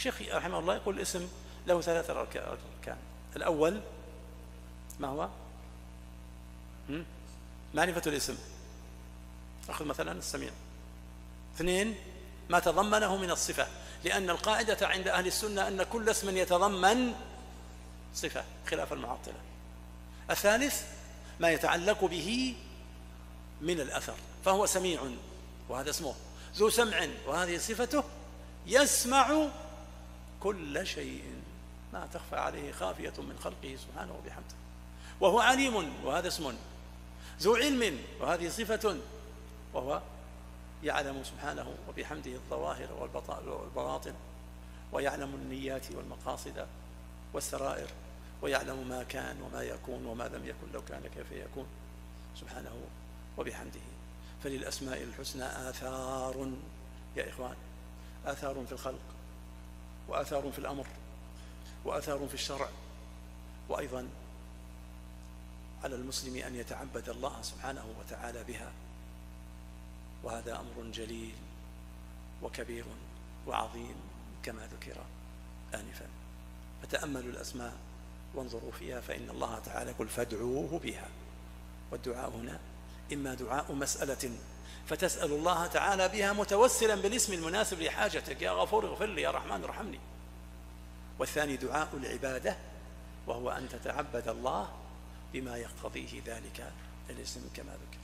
الشيخ رحمه الله يقول الاسم له 3 أركان. الأول ما هو؟ معرفة الاسم، أخذ مثلا السميع. 2 ما تضمنه من الصفة، لأن القاعدة عند أهل السنة أن كل اسم يتضمن صفة خلاف المعطلة. 3 ما يتعلق به من الأثر، فهو سميع وهذا اسمه، ذو سمع وهذه صفته، يسمع كل شيء ما تخفى عليه خافية من خلقه سبحانه وبحمده، وهو عليم وهذا اسم، ذو علم وهذه صفة، وهو يعلم سبحانه وبحمده الظواهر والبواطن، ويعلم النيات والمقاصد والسرائر، ويعلم ما كان وما يكون وما لم يكن لو كان كيف يكون سبحانه وبحمده. فللأسماء الحسنى آثار يا إخوان، آثار في الخلق، وآثار في الأمر، وآثار في الشرع، وأيضا على المسلم أن يتعبد الله سبحانه وتعالى بها، وهذا أمر جليل وكبير وعظيم كما ذكر آنفا. فتأملوا الأسماء وانظروا فيها، فإن الله تعالى يقول فادعوه بها، والدعاء هنا إما دعاء مسألة فتسأل الله تعالى بها متوسلا بالاسم المناسب لحاجتك، يا غفور اغفر لي، يا رحمن ارحمني. والثاني دعاء العبادة، وهو أن تتعبد الله بما يقتضيه ذلك الاسم كما ذكر.